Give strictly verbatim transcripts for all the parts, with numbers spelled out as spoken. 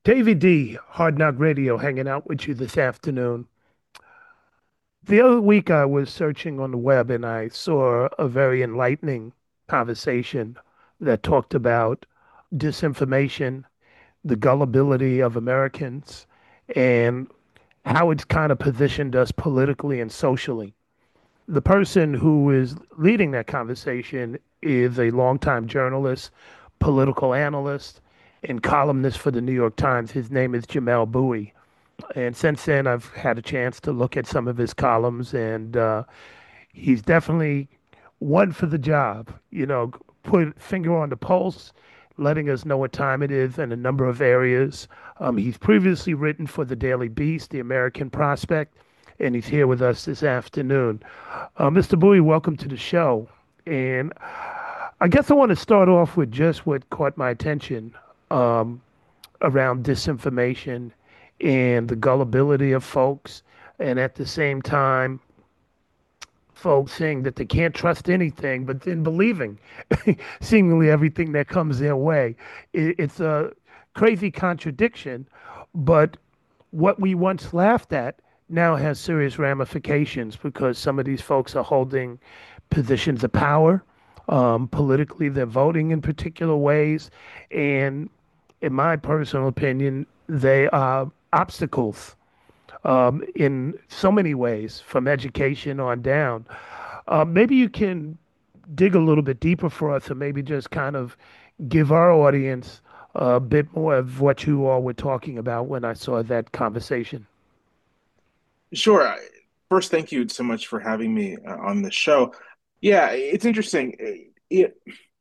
Davey D, Hard Knock Radio, hanging out with you this afternoon. The other week I was searching on the web and I saw a very enlightening conversation that talked about disinformation, the gullibility of Americans, and how it's kind of positioned us politically and socially. The person who is leading that conversation is a longtime journalist, political analyst, and columnist for the New York Times. His name is Jamel Bowie. And since then, I've had a chance to look at some of his columns, and uh, he's definitely one for the job. You know, put finger on the pulse, letting us know what time it is in a number of areas. Um, he's previously written for the Daily Beast, the American Prospect, and he's here with us this afternoon. Uh, mister Bowie, welcome to the show. And I guess I want to start off with just what caught my attention. Um, around disinformation and the gullibility of folks, and at the same time, folks saying that they can't trust anything, but then believing seemingly everything that comes their way. It, it's a crazy contradiction, but what we once laughed at now has serious ramifications because some of these folks are holding positions of power. Um, politically, they're voting in particular ways. And in my personal opinion, they are obstacles um, in so many ways, from education on down. Uh, maybe you can dig a little bit deeper for us and maybe just kind of give our audience a bit more of what you all were talking about when I saw that conversation. Sure. I- First, thank you so much for having me uh, on the show. Yeah, it's interesting. It,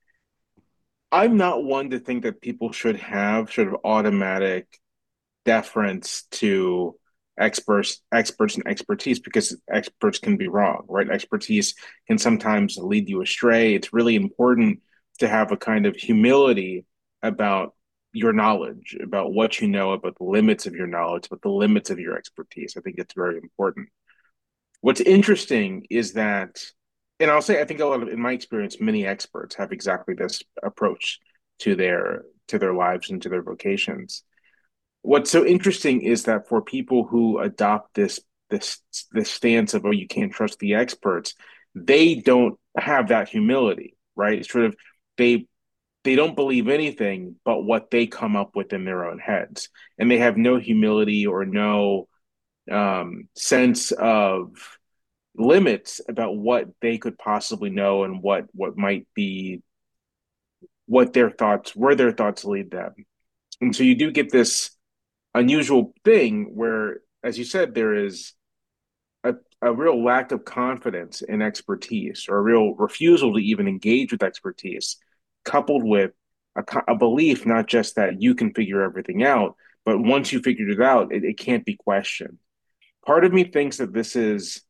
I'm not one to think that people should have sort of automatic deference to experts, experts and expertise because experts can be wrong, right? Expertise can sometimes lead you astray. It's really important to have a kind of humility about your knowledge, about what you know, about the limits of your knowledge, about the limits of your expertise. I think it's very important. What's interesting is that, and I'll say, I think a lot of, in my experience, many experts have exactly this approach to their to their lives and to their vocations. What's so interesting is that for people who adopt this this this stance of, oh, you can't trust the experts, they don't have that humility, right? It's sort of they they don't believe anything but what they come up with in their own heads, and they have no humility or no um, sense of limits about what they could possibly know and what what might be what their thoughts where their thoughts lead them. And so you do get this unusual thing where, as you said, there is a, a real lack of confidence in expertise or a real refusal to even engage with expertise, coupled with a, a belief not just that you can figure everything out, but once you figured it out, it, it can't be questioned. Part of me thinks that this is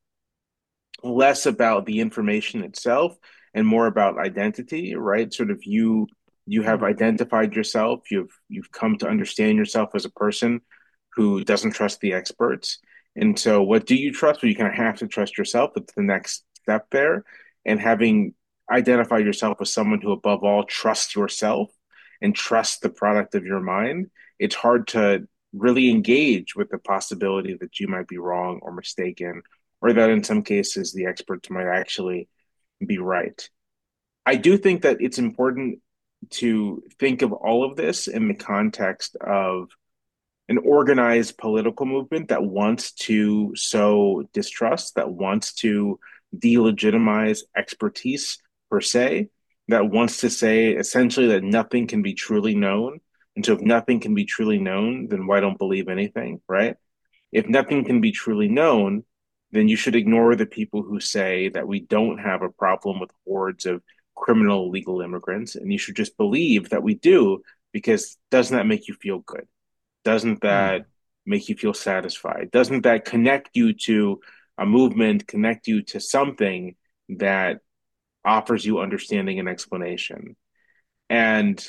less about the information itself and more about identity, right? Sort of you you have Mm. identified yourself, you've you've come to understand yourself as a person who doesn't trust the experts. And so what do you trust? Well, you kind of have to trust yourself. It's the next step there. And having identified yourself as someone who above all trusts yourself and trusts the product of your mind, it's hard to really engage with the possibility that you might be wrong or mistaken or that in some cases the experts might actually be right. I do think that it's important to think of all of this in the context of an organized political movement that wants to sow distrust, that wants to delegitimize expertise per se, that wants to say essentially that nothing can be truly known. And so if nothing can be truly known, then why don't believe anything, right? If nothing can be truly known, then you should ignore the people who say that we don't have a problem with hordes of criminal illegal immigrants, and you should just believe that we do, because doesn't that make you feel good? Doesn't Mm. that make you feel satisfied? Doesn't that connect you to a movement, connect you to something that offers you understanding and explanation? And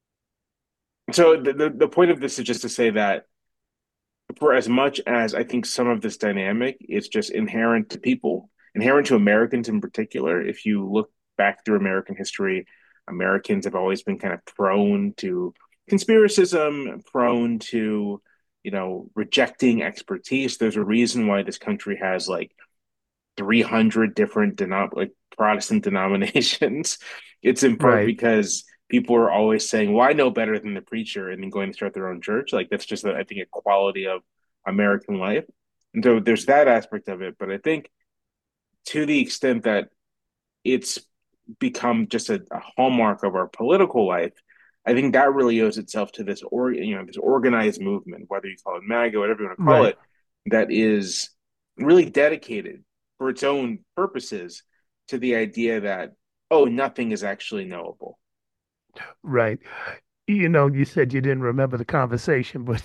so the, the, the point of this is just to say that for as much as I think some of this dynamic is just inherent to people, inherent to Americans in particular, if you look back through American history, Americans have always been kind of prone to conspiracism, prone to, you know, rejecting expertise. There's a reason why this country has like three hundred different denom like Protestant denominations. It's in part Right, because people are always saying, "Well, I know better than the preacher," and then going to start their own church. Like that's just, I think, a quality of American life. And so there's that aspect of it. But I think to the extent that it's become just a, a hallmark of our political life, I think that really owes itself to this or you know this organized movement, whether you call it MAGA, whatever you want to call right, it, that is really dedicated for its own purposes to the idea that, oh, nothing is actually knowable. right. You know, you said you didn't remember the conversation, but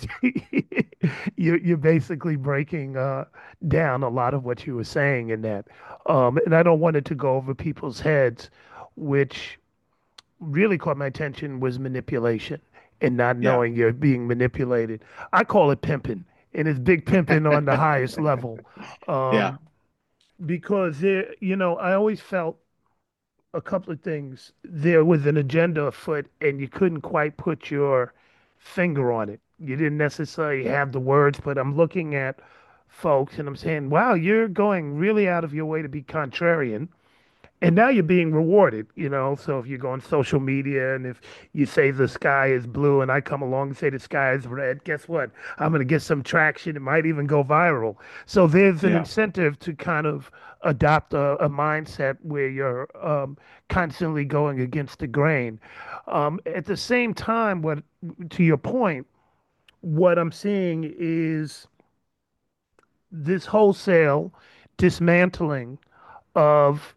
you you're basically breaking uh, down a lot of what you were saying in that. Um, and I don't want it to go over people's heads, which really caught my attention was manipulation and not Yeah, knowing you're being manipulated. I call it pimping, and it's big pimping on the highest level. yeah, Um, because there, you know, I always felt a couple of things. There was an agenda afoot, and you couldn't quite put your finger on it. You didn't necessarily have the words, but I'm looking at folks and I'm saying, wow, you're going really out of your way to be contrarian. And now you're being rewarded, you know. So if you go on social media and if you say the sky is blue and I come along and say the sky is red, guess what? I'm going to get some traction. It might even go viral. So there's an yeah. incentive to kind of adopt a, a mindset where you're um, constantly going against the grain. Um, at the same time, what to your point, what I'm seeing is this wholesale dismantling of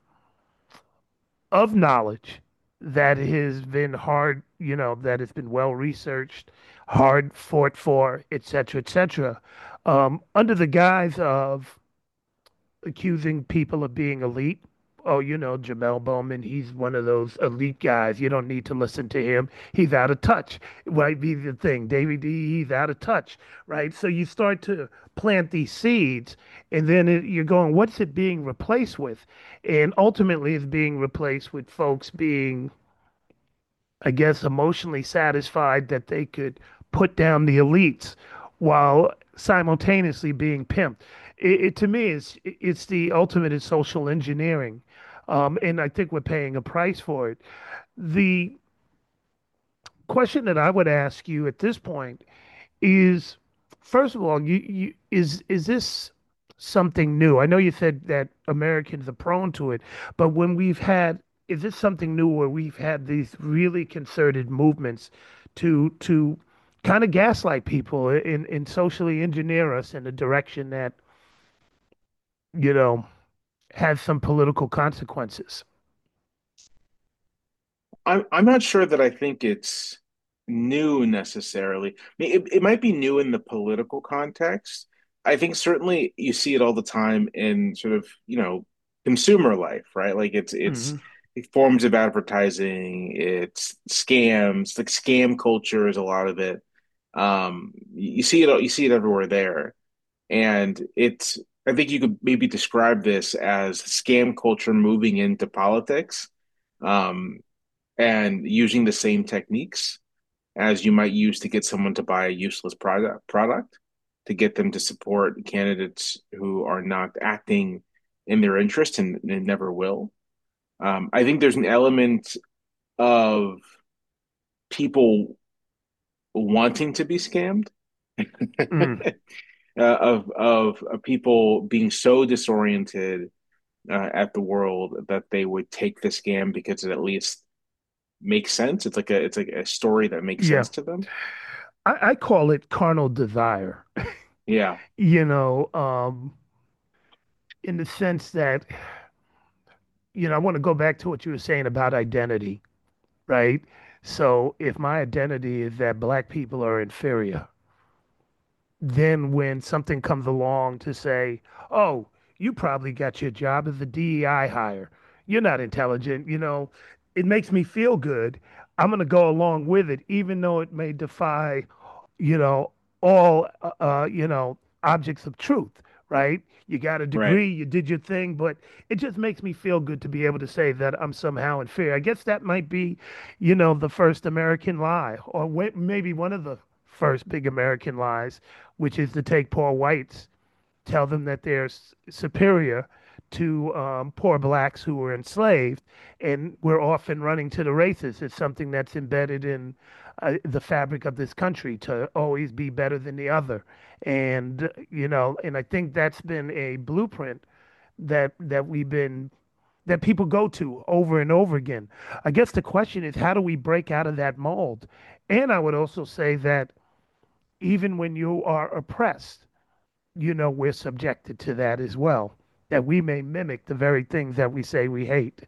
of knowledge that has been hard, you know, that has been well researched, hard fought for, et cetera, et cetera, um, under the guise of accusing people of being elite. Oh, you know, Jamel Bowman, he's one of those elite guys. You don't need to listen to him. He's out of touch. Might be the thing. David D, he's out of touch, right? So you start to plant these seeds, and then it, you're going, what's it being replaced with? And ultimately, it's being replaced with folks being, I guess, emotionally satisfied that they could put down the elites while simultaneously being pimped. It, it to me is it's the ultimate in social engineering, um, and I think we're paying a price for it. The question that I would ask you at this point is, first of all, you, you is is this something new? I know you said that Americans are prone to it, but when we've had, is this something new where we've had these really concerted movements to to kind of gaslight people and, and socially engineer us in a direction that, you know, has some political consequences? I'm I'm not sure that I think it's new necessarily. I mean, it, it might be new in the political context. I think certainly you see it all the time in sort of, you know, consumer life, right? Like it's it's Hmm. forms of advertising, it's scams, like scam culture is a lot of it. Um, you see it you see it everywhere there. And it's I think you could maybe describe this as scam culture moving into politics. Um, and using the same techniques as you might use to get someone to buy a useless product product to get them to support candidates who are not acting in their interest and, and never will. Um, I think there's an element of people wanting to be scammed, Mm. uh, of, of of people being so disoriented uh, at the world that they would take the scam because it at least makes sense. It's like a it's like a story that makes Yeah, sense to them. I, I call it carnal desire. Yeah. You know, um, in the sense that, you know, I want to go back to what you were saying about identity, right? So if my identity is that black people are inferior, then when something comes along to say, oh, you probably got your job as a D E I hire, you're not intelligent, you know, it makes me feel good. I'm going to go along with it, even though it may defy, you know, all, uh, uh, you know, objects of truth, right? You got a Right. degree, you did your thing, but it just makes me feel good to be able to say that I'm somehow inferior. I guess that might be, you know, the first American lie, or wa- maybe one of the first big American lies, which is to take poor whites, tell them that they're s- superior to um, poor blacks who were enslaved, and we're often running to the races. It's something that's embedded in uh, the fabric of this country to always be better than the other. And you know, and I think that's been a blueprint that that we've been that people go to over and over again. I guess the question is, how do we break out of that mold? And I would also say that even when you are oppressed, you know, we're subjected to that as well, that we may mimic the very things that we say we hate.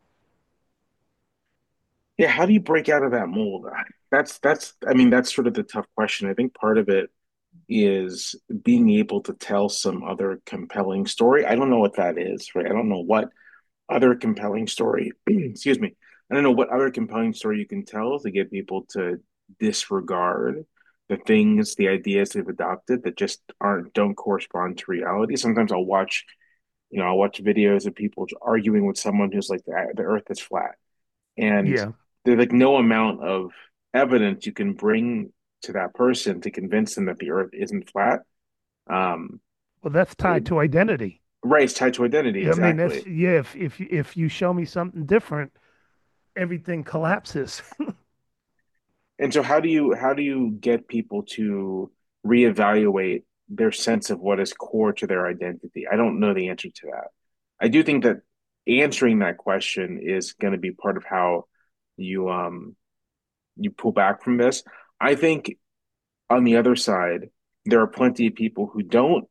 Yeah, how do you break out of that mold? That's that's I mean, that's sort of the tough question. I think part of it is being able to tell some other compelling story. I don't know what that is, right? I don't know what other compelling story, excuse me. I don't know what other compelling story you can tell to get people to disregard the things, the ideas they've adopted that just aren't don't correspond to reality. Sometimes I'll watch, you know, I'll watch videos of people arguing with someone who's like the, the earth is flat. And Yeah. there's like no amount of evidence you can bring to that person to convince them that the earth isn't flat. Um, Well, that's tied to identity. Race tied to identity, I mean, that's, exactly. yeah, if if if you show me something different, everything collapses. And so how do you how do you get people to reevaluate their sense of what is core to their identity? I don't know the answer to that. I do think that answering that question is going to be part of how you um you pull back from this. I think on the other side, there are plenty of people who don't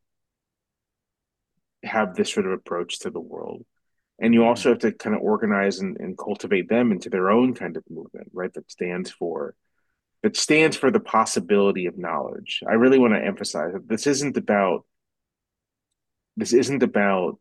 have this sort of approach to the world. And you Mm. also have to kind of organize and, and cultivate them into their own kind of movement, right? That stands for that stands for the possibility of knowledge. I really want to emphasize that this isn't about this isn't about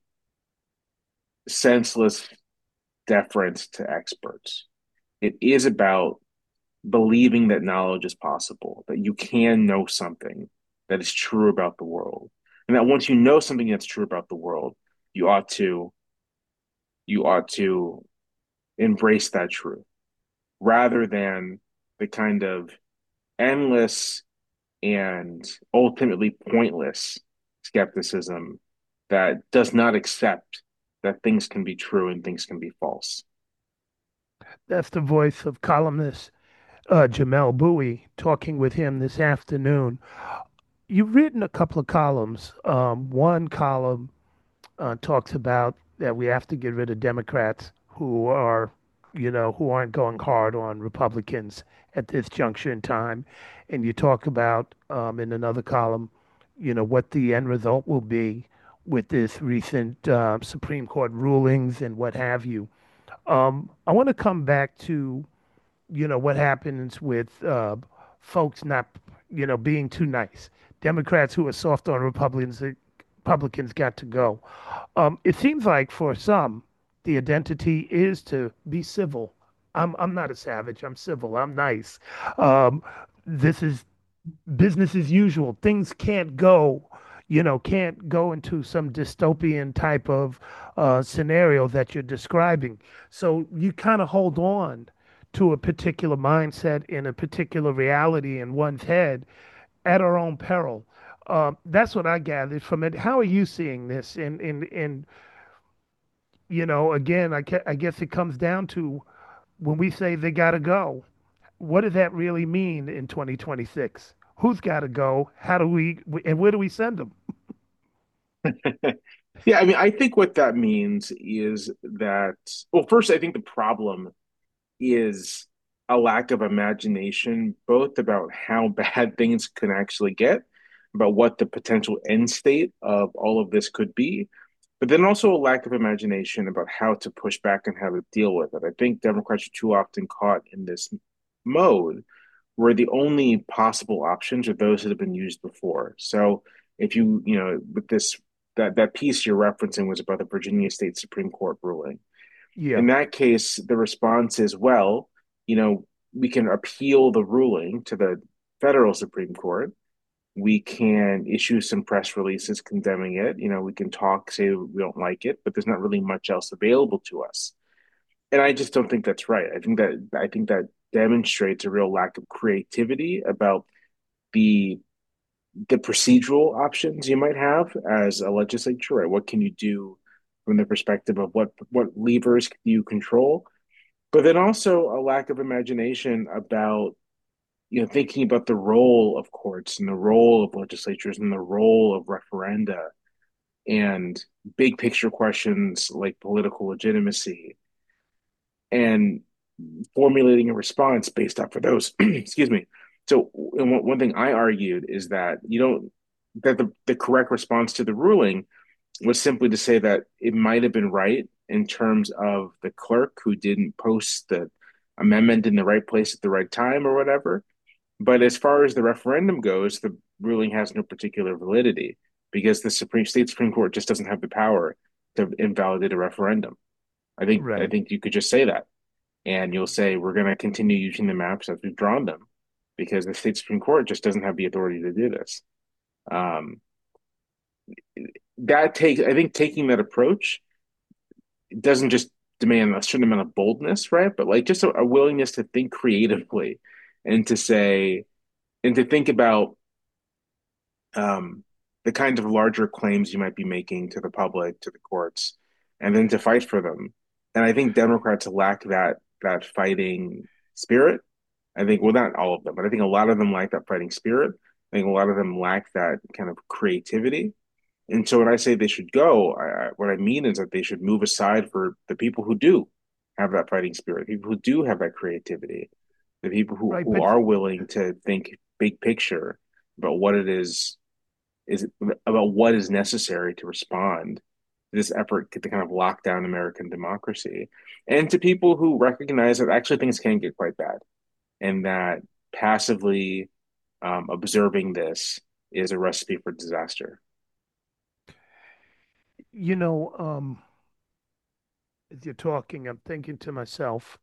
senseless deference to experts. It is about believing that knowledge is possible, that you can know something that is true about the world. And that once you know something that's true about the world, you ought to you ought to embrace that truth rather than the kind of endless and ultimately pointless skepticism that does not accept that things can be true and things can be false. That's the voice of columnist uh, Jamel Bowie talking with him this afternoon. You've written a couple of columns. Um, one column uh, talks about that we have to get rid of Democrats who are, you know, who aren't going hard on Republicans at this juncture in time. And you talk about um, in another column, you know, what the end result will be with this recent uh, Supreme Court rulings and what have you. Um, I want to come back to, you know, what happens with uh, folks not, you know, being too nice. Democrats who are soft on Republicans, Republicans got to go. Um, it seems like for some, the identity is to be civil. I'm I'm not a savage. I'm civil. I'm nice. Um, this is business as usual. Things can't go, you know, can't go into some dystopian type of uh, scenario that you're describing. So you kind of hold on to a particular mindset in a particular reality in one's head at our own peril. Uh, that's what I gathered from it. How are you seeing this? And and and you know, again, I, ca- I guess it comes down to when we say they got to go, what does that really mean in twenty twenty-six? Who's got to go? How do we, and where do we send them? Yeah, I mean, I think what that means is that, well, first, I think the problem is a lack of imagination, both about how bad things can actually get, about what the potential end state of all of this could be, but then also a lack of imagination about how to push back and how to deal with it. I think Democrats are too often caught in this mode where the only possible options are those that have been used before. So if you, you know, with this that that piece you're referencing was about the Virginia State Supreme Court ruling. Yeah. In that case, the response is, well, you know, we can appeal the ruling to the federal Supreme Court, We can issue some press releases condemning it. You know, we can talk, say we don't like it, but there's not really much else available to us. And I just don't think that's right. I think that I think that demonstrates a real lack of creativity about the the procedural options you might have as a legislature, right? What can you do from the perspective of what what levers can you control? But then also a lack of imagination about, you know, thinking about the role of courts and the role of legislatures and the role of referenda and big picture questions like political legitimacy and formulating a response based off of those. Excuse me. So one, one thing I argued is that you don't that the, the correct response to the ruling was simply to say that it might have been right in terms of the clerk who didn't post the amendment in the right place at the right time or whatever. But as far as the referendum goes, the ruling has no particular validity because the Supreme State Supreme Court just doesn't have the power to invalidate a referendum. I think I Right. think you could just say that, and you'll say we're going to continue using the maps as we've drawn them because the state Supreme Court just doesn't have the authority to do this. Um, that takes, I think, taking that approach doesn't just demand a certain amount of boldness, right? But like just a, a willingness to think creatively and to say and to think about um, the kind of larger claims you might be making to the public, to the courts, and then to fight for them. And I think Democrats lack that that fighting spirit. I think, well, not all of them, but I think a lot of them lack that fighting spirit. I think a lot of them lack that kind of creativity. And so when I say they should go, I, I, what I mean is that they should move aside for the people who do have that fighting spirit, people who do have that creativity, the people who, Right. who But are willing to think big picture about what it is is about what is necessary to respond to this effort to kind of lock down American democracy, and to people who recognize that actually things can get quite bad, and that passively um, observing this is a recipe for disaster. you know, um, as you're talking, I'm thinking to myself,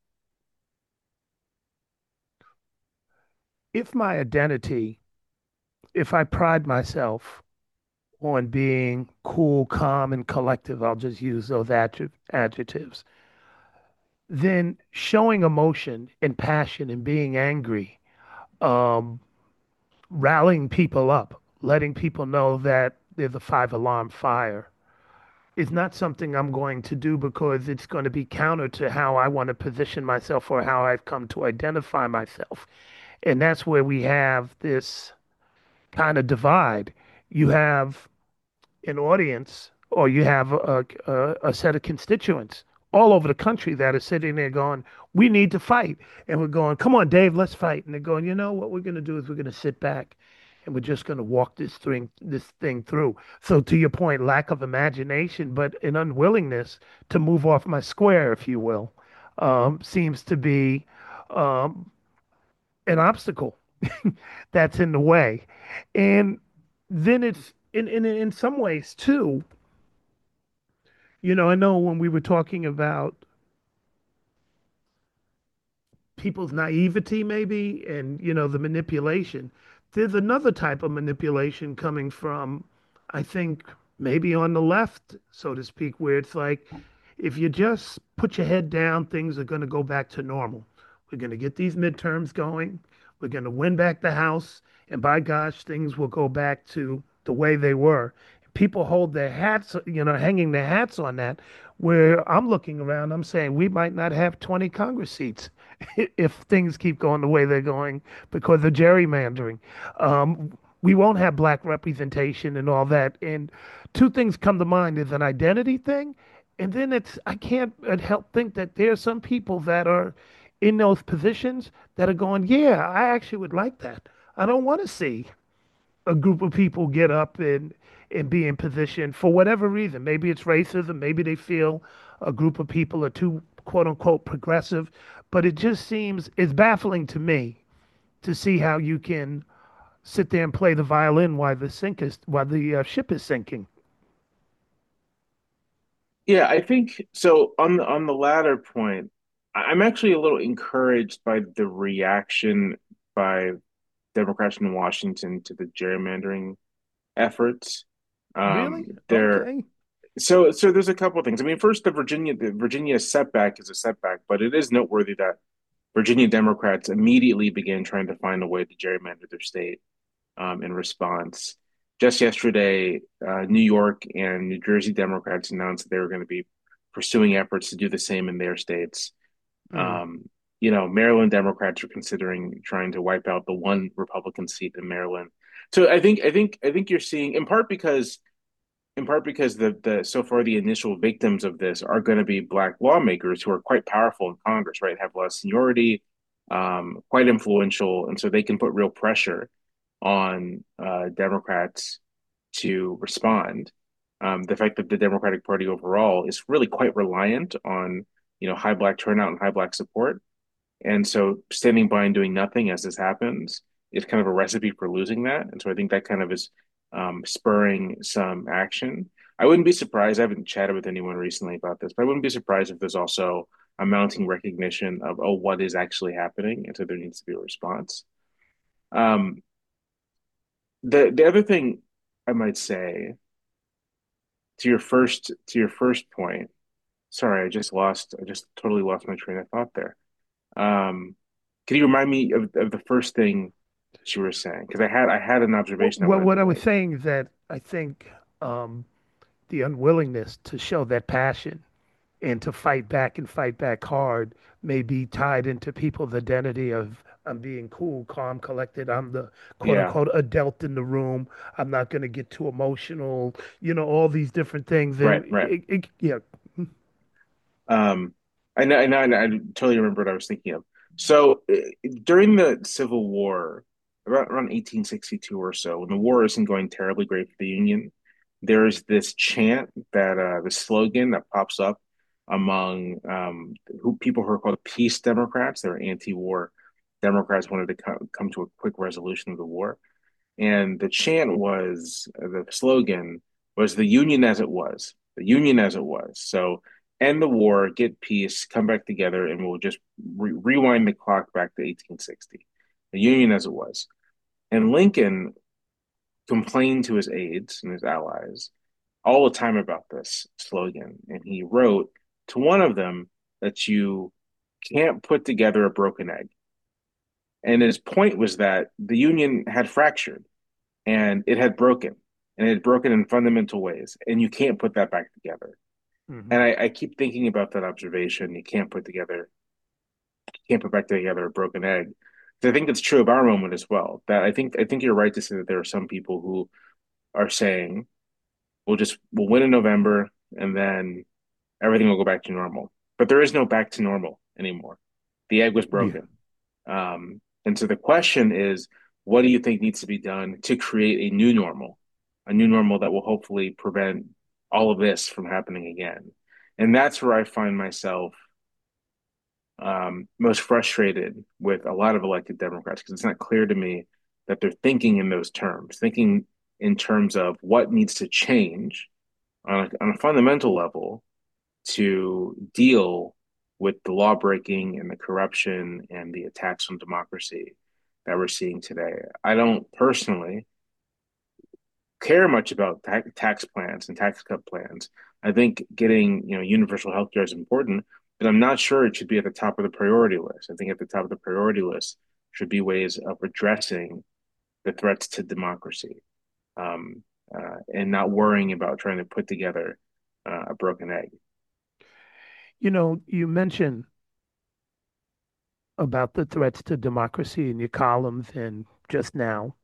if my identity, if I pride myself on being cool, calm, and collective, I'll just use those adjec- adjectives, then showing emotion and passion and being angry, um, rallying people up, letting people know that there's a five alarm fire is not something I'm going to do because it's going to be counter to how I want to position myself or how I've come to identify myself. And that's where we have this kind of divide. You have an audience or you have a, a, a set of constituents all over the country that are sitting there going, we need to fight. And we're going, come on, Dave, let's fight. And they're going, you know, what we're going to do is we're going to sit back and we're just going to walk this thing, this thing through. So to your point, lack of imagination, but an unwillingness to move off my square, if you will, um, seems to be um, an obstacle that's in the way. And then it's in, in in some ways too, you know, I know when we were talking about people's naivety maybe and you know the manipulation, there's another type of manipulation coming from, I think, maybe on the left, so to speak, where it's like if you just put your head down, things are going to go back to normal. We're going to get these midterms going, we're going to win back the house, and by gosh, things will go back to the way they were. People hold their hats, you know, hanging their hats on that, where I'm looking around, I'm saying we might not have twenty Congress seats if things keep going the way they're going because of gerrymandering. Um, we won't have black representation and all that. And two things come to mind is an identity thing. And then it's, I can't uh, help think that there are some people that are in those positions that are going, yeah, I actually would like that. I don't want to see a group of people get up and and be in position for whatever reason. Maybe it's racism. Maybe they feel a group of people are too quote unquote progressive. But it just seems it's baffling to me to see how you can sit there and play the violin while the sink is while the uh, ship is sinking. Yeah, I think so. On the on the latter point, I- I'm actually a little encouraged by the reaction by Democrats in Washington to the gerrymandering efforts. Um, Really? there, Okay. so so there's a couple of things. I mean, first, the Virginia the Virginia setback is a setback, but it is noteworthy that Virginia Democrats immediately began trying to find a way to gerrymander their state um, in response. Just yesterday, uh, New York and New Jersey Democrats announced that they were going to be pursuing efforts to do the same in their states. Mm. Um, you know, Maryland Democrats are considering trying to wipe out the one Republican seat in Maryland. So I think I think I think you're seeing in part because in part because the the so far the initial victims of this are going to be black lawmakers who are quite powerful in Congress, right? Have a lot of seniority, um, quite influential, and so they can put real pressure on uh, Democrats to respond. Um, the fact that the Democratic Party overall is really quite reliant on you know high black turnout and high black support, and so standing by and doing nothing as this happens is kind of a recipe for losing that. And so I think that kind of is um, spurring some action. I wouldn't be surprised. I haven't chatted with anyone recently about this, but I wouldn't be surprised if there's also a mounting recognition of, oh, what is actually happening? And so there needs to be a response. Um, the the other thing I might say to your first to your first point, sorry, I just lost I just totally lost my train of thought there. Um, can you remind me of, of the first thing that you were saying? Because I had I had an Well, observation I well, wanted to what I was make. saying is that I think um, the unwillingness to show that passion and to fight back and fight back hard may be tied into people's identity of I'm being cool, calm, collected. I'm the quote Yeah, unquote adult in the room. I'm not going to get too emotional. You know, all these different things. right, And right. it, it, yeah, Um, I know, I know, I know, I totally remember what I was thinking of. So uh, during the Civil War, around, around eighteen sixty-two or so, when the war isn't going terribly great for the Union, there's this chant that uh, the slogan that pops up among um, who people who are called peace Democrats. They're anti-war Democrats wanted to come, come to a quick resolution of the war. And the chant was the slogan was the Union as it was, the Union as it was. So end the war, get peace, come back together, and we'll just re- rewind the clock back to eighteen sixty. The Union as it was. And Lincoln complained to his aides and his allies all the time about this slogan. And he wrote to one of them that you can't put together a broken egg. And his point was that the Union had fractured and it had broken and it had broken in fundamental ways and you can't put that back together. hmm And I, I keep thinking about that observation. You can't put together can't put back together a broken egg. So I think it's true of our moment as well. That I think I think you're right to say that there are some people who are saying we'll just we'll win in November and then everything will go back to normal. But there is no back to normal anymore. The egg was yeah. broken. Um, and so the question is, what do you think needs to be done to create a new normal, a new normal that will hopefully prevent all of this from happening again? And that's where I find myself um, most frustrated with a lot of elected Democrats because it's not clear to me that they're thinking in those terms, thinking in terms of what needs to change on a, on a fundamental level to deal with the law breaking and the corruption and the attacks on democracy that we're seeing today. I don't personally care much about ta- tax plans and tax cut plans. I think getting you know universal health care is important, but I'm not sure it should be at the top of the priority list. I think at the top of the priority list should be ways of addressing the threats to democracy um, uh, and not worrying about trying to put together uh, a broken egg. You know, you mentioned about the threats to democracy in your columns and just now.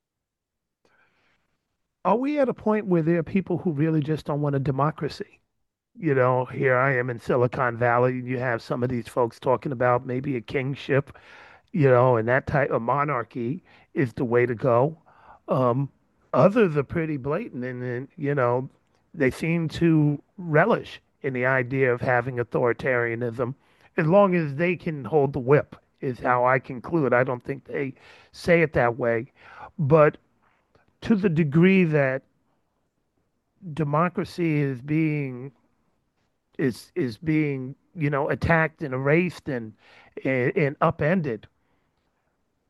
Are we at a point where there are people who really just don't want a democracy? You know, here I am in Silicon Valley, and you have some of these folks talking about maybe a kingship, you know, and that type of monarchy is the way to go. Um, Others are pretty blatant, and then, you know, they seem to relish in the idea of having authoritarianism as long as they can hold the whip, is how I conclude. I don't think they say it that way, but to the degree that democracy is being is is being you know attacked and erased and and, and upended.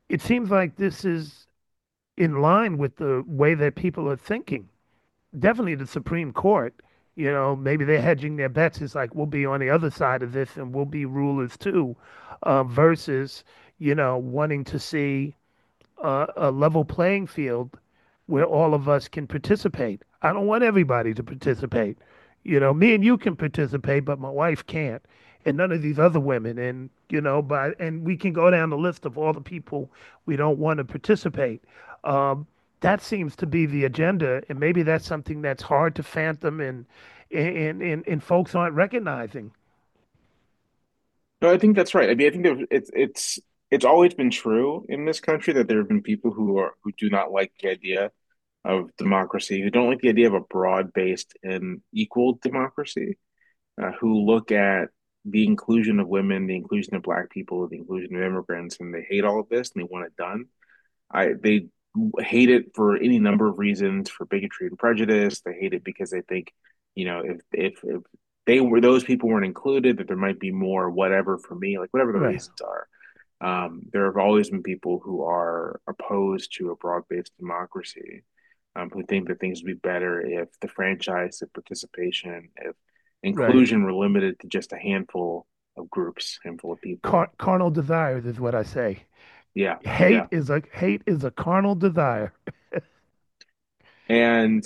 it seems like this is in line with the way that people are thinking. Definitely the Supreme Court, you know, maybe they're hedging their bets. It's like we'll be on the other side of this and we'll be rulers too, uh, versus, you know, wanting to see uh, a level playing field where all of us can participate. I don't want everybody to participate. You know, me and you can participate, but my wife can't, and none of these other women. And you know, but and we can go down the list of all the people we don't want to participate. Um, that seems to be the agenda, and maybe that's something that's hard to fathom, and and and, and folks aren't recognizing. No, I think that's right. I mean, I think that it's it's it's always been true in this country that there have been people who are who do not like the idea of democracy, who don't like the idea of a broad-based and equal democracy, uh, who look at the inclusion of women, the inclusion of Black people, the inclusion of immigrants, and they hate all of this and they want it done. I they hate it for any number of reasons, for bigotry and prejudice. They hate it because they think, you know, if if if they were those people weren't included, that there might be more whatever for me, like whatever the Right, reasons are. Um, there have always been people who are opposed to a broad-based democracy, um, who think that things would be better if the franchise, if participation, if right. inclusion were limited to just a handful of groups, handful of people. Car carnal desires is what I say. Yeah, Hate yeah. is a hate is a carnal desire. And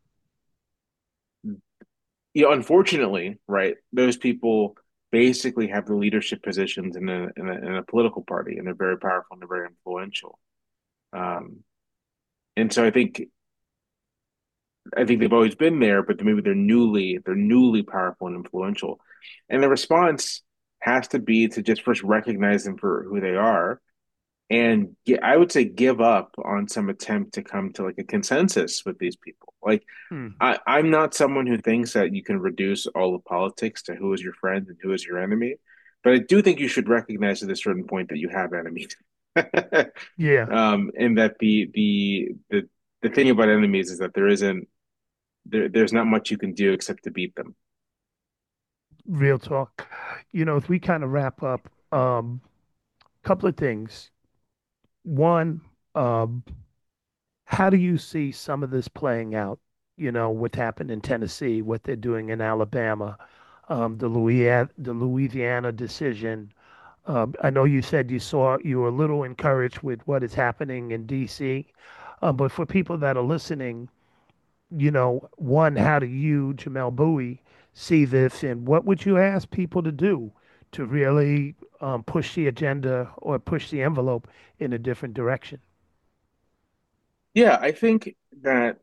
you know, unfortunately, right, those people basically have the leadership positions in a in a, in a political party, and they're very powerful and they're very influential. Um, and so I think I think they've always been there, but maybe they're newly they're newly powerful and influential. And the response has to be to just first recognize them for who they are and get, I would say give up on some attempt to come to like a consensus with these people. Like Hmm. I, I'm not someone who thinks that you can reduce all of politics to who is your friend and who is your enemy, but I do think you should recognize at a certain point that you have enemies. Yeah, Um, and that the the the the thing about enemies is that there isn't there there's not much you can do except to beat them. real talk. You know, as we kind of wrap up, um, couple of things. One, um, how do you see some of this playing out? You know, what happened in Tennessee, what they're doing in Alabama, um, the Louisiana, the Louisiana decision. Um, I know you said you saw you were a little encouraged with what is happening in D C, um, but for people that are listening, you know, one, how do you, Jamel Bowie, see this, and what would you ask people to do to really um, push the agenda or push the envelope in a different direction? Yeah, I think that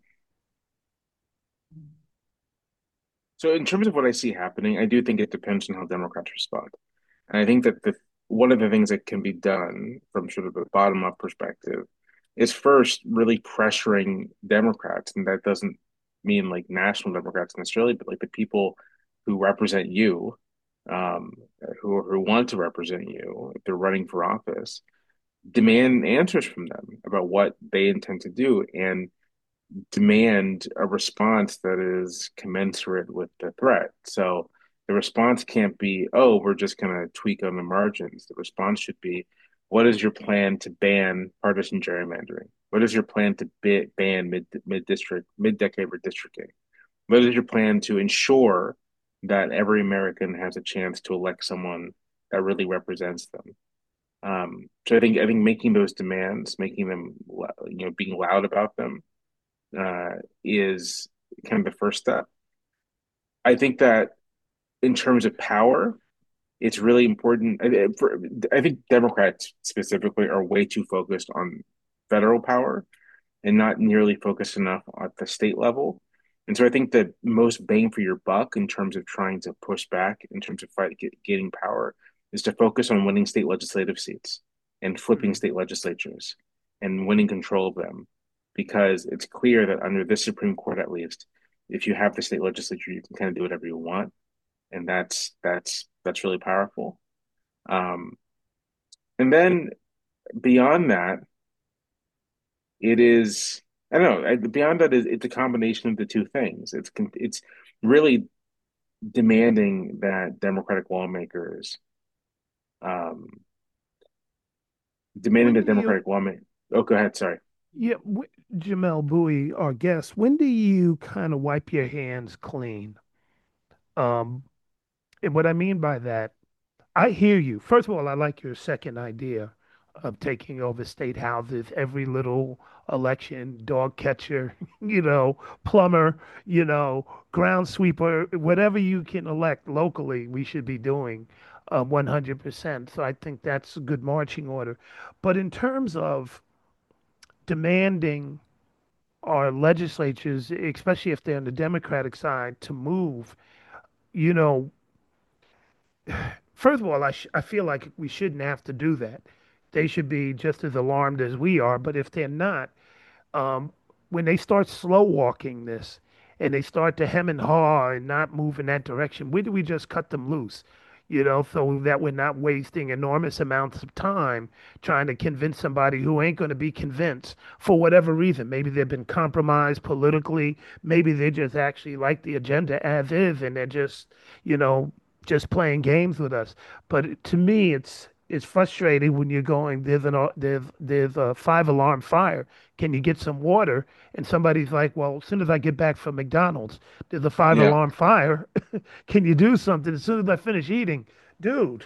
so in terms of what I see happening, I do think it depends on how Democrats respond. And I think that the one of the things that can be done from sort of a bottom up perspective is first really pressuring Democrats, and that doesn't mean like national Democrats necessarily, but like the people who represent you, um, who who want to represent you if they're running for office, demand answers from them about what they intend to do and demand a response that is commensurate with the threat. So the response can't be, oh, we're just going to tweak on the margins. The response should be, what is your plan to ban partisan gerrymandering? What is your plan to bi- ban mid mid district mid decade redistricting? What is your plan to ensure that every American has a chance to elect someone that really represents them? Um, so I think I think making those demands, making them, you know, being loud about them, uh, is kind of the first step. I think that in terms of power, it's really important. I, for, I think Democrats specifically are way too focused on federal power and not nearly focused enough at the state level. And so I think that most bang for your buck in terms of trying to push back, in terms of fight, get, gaining power, is to focus on winning state legislative seats and flipping Mm. state legislatures and winning control of them. Because it's clear that under this Supreme Court, at least, if you have the state legislature, you can kind of do whatever you want, and that's that's that's really powerful. Um, and then beyond that, it is I don't know. Beyond that, is it's a combination of the two things. It's it's really demanding that Democratic lawmakers um, demanding When the do you, democratic lawmaking. Oh, go ahead. Sorry. yeah, wh- Jamel Bowie, our guest, when do you kind of wipe your hands clean? Um, and what I mean by that, I hear you. First of all, I like your second idea of taking over state houses, every little election, dog catcher, you know, plumber, you know, ground sweeper, whatever you can elect locally, we should be doing uh, one hundred percent. So I think that's a good marching order. But in terms of demanding our legislatures, especially if they're on the Democratic side, to move, you know, first of all, I sh I feel like we shouldn't have to do that. They should be just as alarmed as we are. But if they're not, um, when they start slow walking this and they start to hem and haw and not move in that direction, where do we just cut them loose? You know, so that we're not wasting enormous amounts of time trying to convince somebody who ain't going to be convinced for whatever reason. Maybe they've been compromised politically. Maybe they just actually like the agenda as is and they're just, you know, just playing games with us. But to me, it's it's frustrating when you're going, there's an there's there's a five alarm fire. Can you get some water? And somebody's like, well, as soon as I get back from McDonald's, there's a five Yeah. alarm fire. Can you do something as soon as I finish eating? Dude.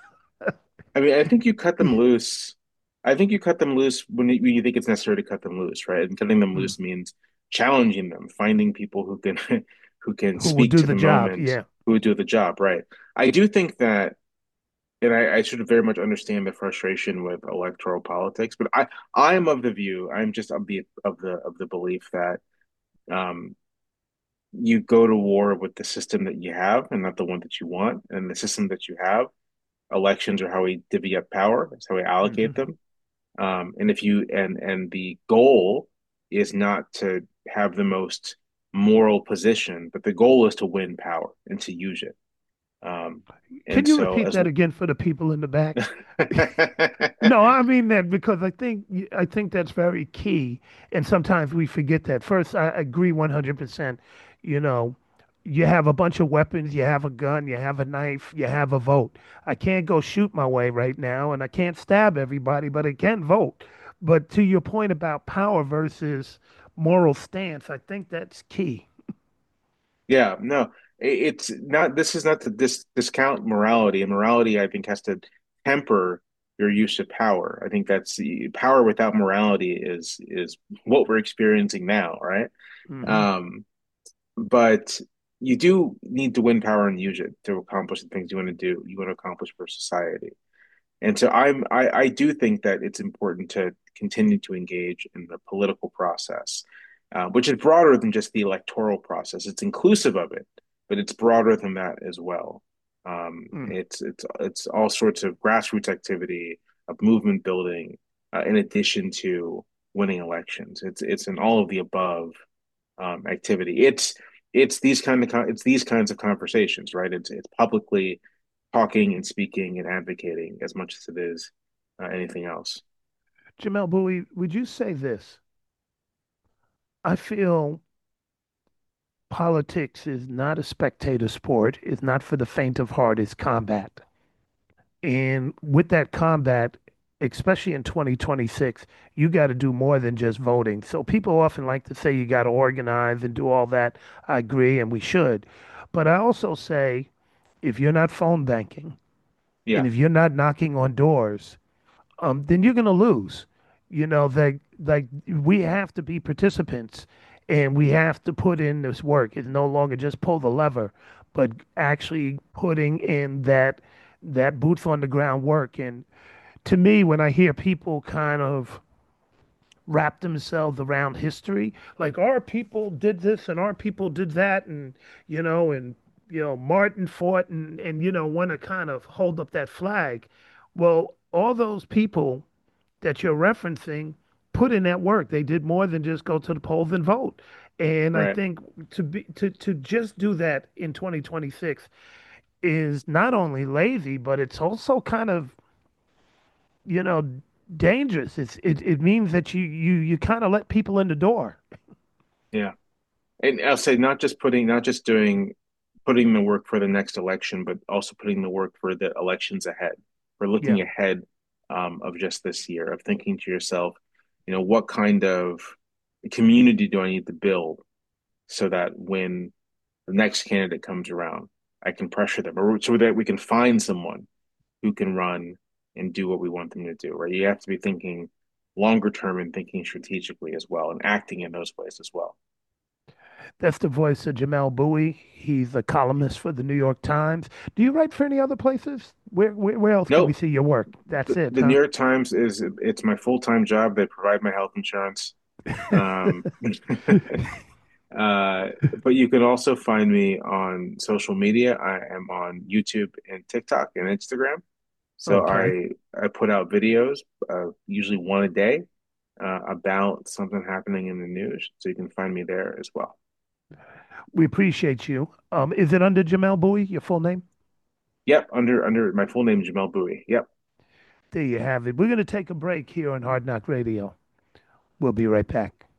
I mean, I think you cut them loose. I think you cut them loose when you, when you think it's necessary to cut them loose, right? And cutting them Mm. loose means challenging them, finding people who can who can Who will speak do to the the job? moment, Yeah. who would do the job, right? I do think that, and I, I should very much understand the frustration with electoral politics, but I I am of the view, I'm just of the of the of the belief that um, you go to war with the system that you have and not the one that you want, and the system that you have. Elections are how we divvy up power. That's how we allocate Hmm. them. Um, and if you and and the goal is not to have the most moral position, but the goal is to win power and to use it. Um, Can and you so repeat as that again for the people in the back? No, I mean that because I think I think that's very key, and sometimes we forget that. First, I agree one hundred percent. You know, you have a bunch of weapons, you have a gun, you have a knife, you have a vote. I can't go shoot my way right now, and I can't stab everybody, but I can vote. But to your point about power versus moral stance, I think that's key. yeah, no, it's not. This is not to dis discount morality. And morality, I think, has to temper your use of power. I think that's the power without morality is is what we're experiencing now, right? Hmm. Um, but you do need to win power and use it to accomplish the things you want to do, you want to accomplish for society. And so I'm I, I do think that it's important to continue to engage in the political process, uh, which is broader than just the electoral process. It's inclusive of it, but it's broader than that as well. Um, Mm. it's it's it's all sorts of grassroots activity, of movement building, uh, in addition to winning elections. It's it's an all of the above um, activity. It's it's these kind of con- it's these kinds of conversations, right? It's it's publicly talking and speaking and advocating as much as it is uh, anything else. Jamel Bowie, would you say this? I feel politics is not a spectator sport. It's not for the faint of heart. It's combat. And with that combat, especially in twenty twenty-six, you got to do more than just voting. So people often like to say you got to organize and do all that. I agree, and we should. But I also say if you're not phone banking and Yeah, if you're not knocking on doors, um, then you're going to lose. You know, that like we have to be participants and we have to put in this work. It's no longer just pull the lever, but actually putting in that that boots on the ground work. And to me, when I hear people kind of wrap themselves around history, like our people did this and our people did that, and you know, and you know, Martin fought and and you know, want to kind of hold up that flag. Well, all those people that you're referencing put in that work. They did more than just go to the polls and vote. And I right. think to be to to just do that in twenty twenty-six is not only lazy, but it's also kind of, you know, dangerous. It's it, it means that you you you kind of let people in the door. Yeah, and I'll say not just putting, not just doing, putting the work for the next election, but also putting the work for the elections ahead. For Yeah. looking ahead um, of just this year, of thinking to yourself, you know, what kind of community do I need to build so that when the next candidate comes around, I can pressure them, or so that we can find someone who can run and do what we want them to do, right? You have to be thinking longer term and thinking strategically as well and acting in those ways as well. That's the voice of Jamel Bowie. He's a columnist for the New York Times. Do you write for any other places? Where where, where else can we Nope. see your work? That's The, it, the New huh? York Times is it's my full-time job. They provide my health insurance. Um, uh, but you can also find me on social media. I am on YouTube and TikTok and Instagram. So Okay. I I put out videos, uh, usually one a day, uh, about something happening in the news. So you can find me there as well. We appreciate you. Um, is it under Jamel Bowie, your full name? Yep, under under my full name, Jamel Bowie. Yep. There you have it. We're going to take a break here on Hard Knock Radio. We'll be right back.